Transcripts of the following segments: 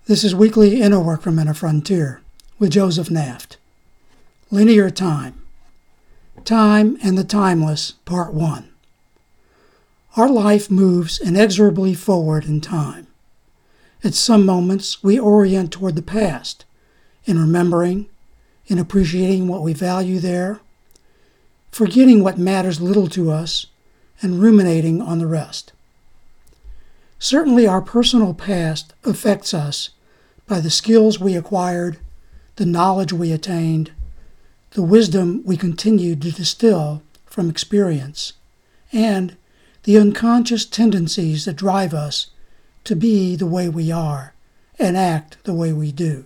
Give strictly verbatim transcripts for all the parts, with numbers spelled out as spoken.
This is Weekly Inner Work from Inner Frontier with Joseph Naft. Linear Time. Time and the Timeless, Part one. Our life moves inexorably forward in time. At some moments, we orient toward the past, in remembering, in appreciating what we value there, forgetting what matters little to us, and ruminating on the rest. Certainly, our personal past affects us by the skills we acquired, the knowledge we attained, the wisdom we continued to distill from experience, and the unconscious tendencies that drive us to be the way we are and act the way we do.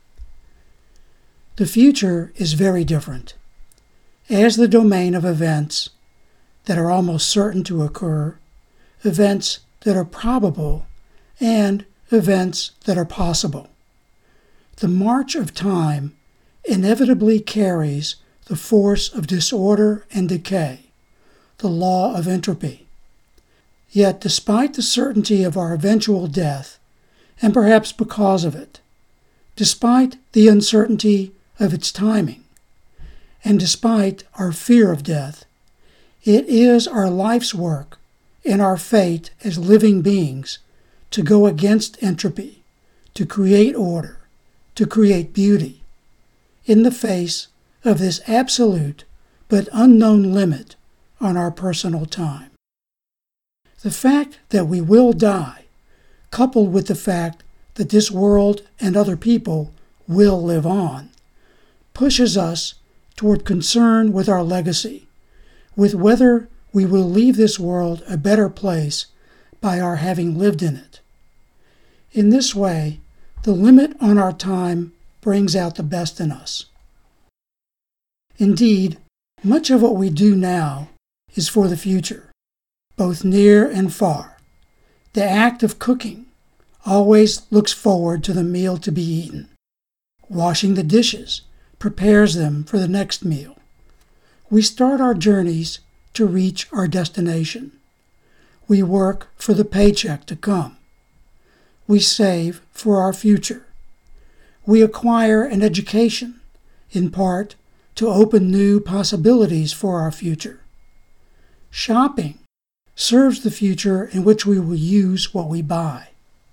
The future is very different. As the domain of events that are almost certain to occur, events that are probable, and events that are possible. The march of time inevitably carries the force of disorder and decay, the law of entropy. Yet, despite the certainty of our eventual death, and perhaps because of it, despite the uncertainty of its timing, and despite our fear of death, it is our life's work and our fate as living beings to go against entropy, to create order, to create beauty, in the face of this absolute but unknown limit on our personal time. The fact that we will die, coupled with the fact that this world and other people will live on, pushes us toward concern with our legacy, with whether we will leave this world a better place by our having lived in it. In this way, the limit on our time brings out the best in us. Indeed, much of what we do now is for the future, both near and far. The act of cooking always looks forward to the meal to be eaten. Washing the dishes prepares them for the next meal. We start our journeys to reach our destination. We work for the paycheck to come. We save for our future. We acquire an education, in part, to open new possibilities for our future. Shopping serves the future in which we will use what we buy.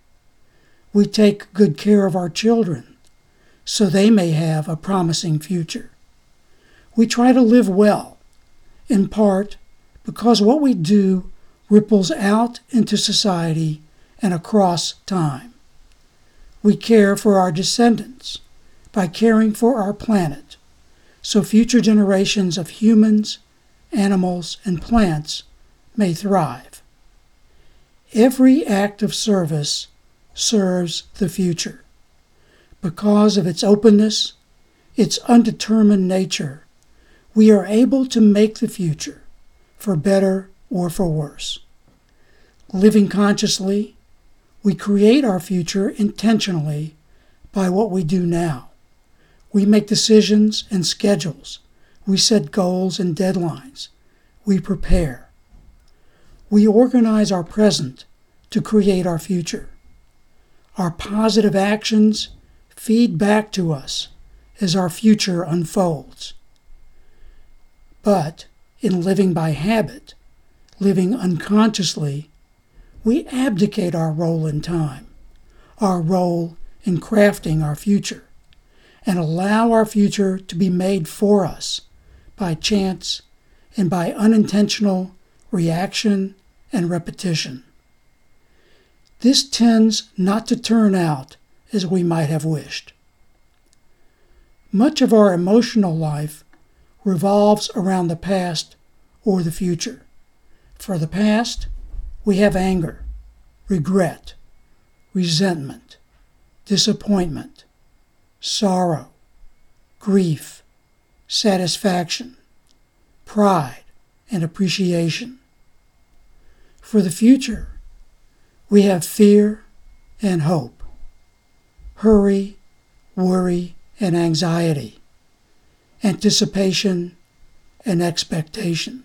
We take good care of our children, so they may have a promising future. We try to live well, in part because what we do ripples out into society and across time. We care for our descendants by caring for our planet, so future generations of humans, animals, and plants may thrive. Every act of service serves the future. Because of its openness, its undetermined nature, we are able to make the future, for better or for worse. Living consciously, we create our future intentionally by what we do now. We make decisions and schedules. We set goals and deadlines. We prepare. We organize our present to create our future. Our positive actions feed back to us as our future unfolds. But in living by habit, living unconsciously, we abdicate our role in time, our role in crafting our future, and allow our future to be made for us by chance and by unintentional reaction and repetition. This tends not to turn out as we might have wished. Much of our emotional life revolves around the past or the future. For the past, we have anger, regret, resentment, disappointment, sorrow, grief, satisfaction, pride, and appreciation. For the future, we have fear and hope, hurry, worry, and anxiety, anticipation, and expectation.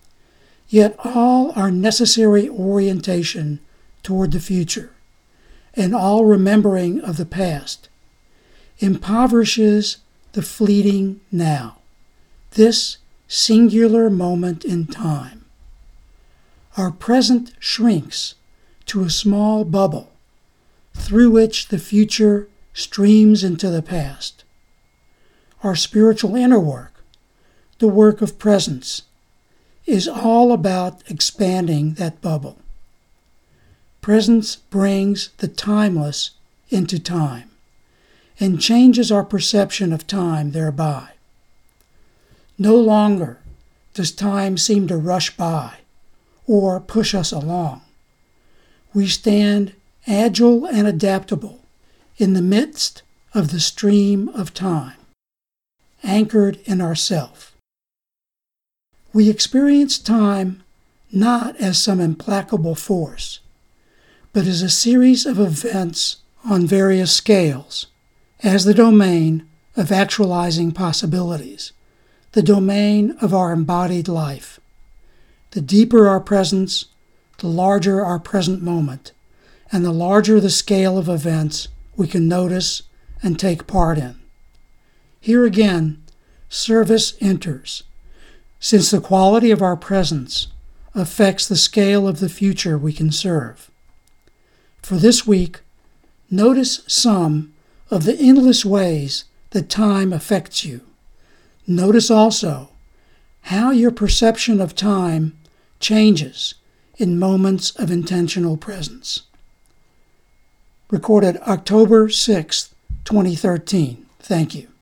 Yet all are necessary orientation toward the future, and all remembering of the past impoverishes the fleeting now, this singular moment in time. Our present shrinks to a small bubble through which the future streams into the past. Our spiritual inner work, the work of presence, is all about expanding that bubble. Presence brings the timeless into time and changes our perception of time thereby. No longer does time seem to rush by or push us along. We stand agile and adaptable in the midst of the stream of time, anchored in ourself. We experience time not as some implacable force, but as a series of events on various scales, as the domain of actualizing possibilities, the domain of our embodied life. The deeper our presence, the larger our present moment, and the larger the scale of events we can notice and take part in. Here again, service enters, since the quality of our presence affects the scale of the future we can serve. For this week, notice some of the endless ways that time affects you. Notice also how your perception of time changes in moments of intentional presence. Recorded October sixth, twenty thirteen. Thank you.